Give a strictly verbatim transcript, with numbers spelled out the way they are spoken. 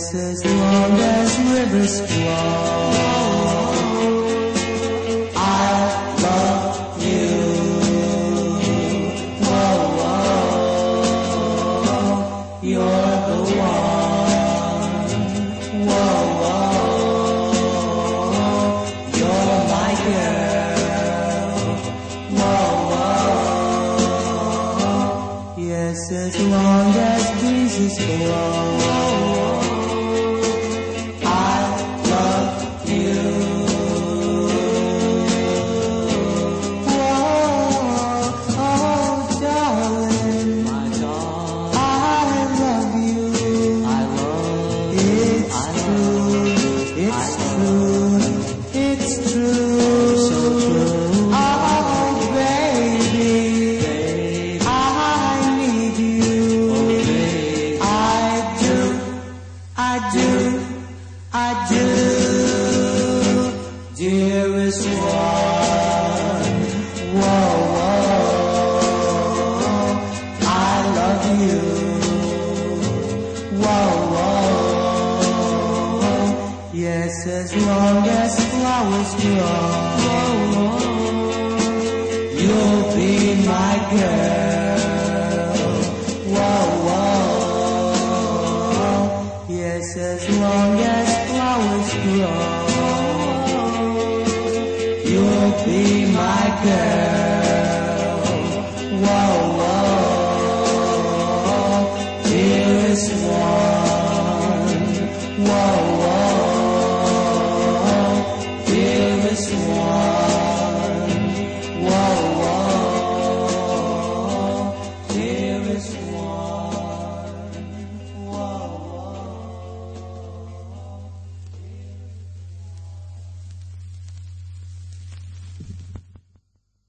Yes, as long as rivers flow, I love you. Whoa, whoa, you're the one. Whoa, whoa, you're my girl. Whoa, whoa, yes, as long as breezes blow, dearest one. Whoa, whoa, I love you. Whoa, whoa, yes, as long as flowers grow, you'll be my girl.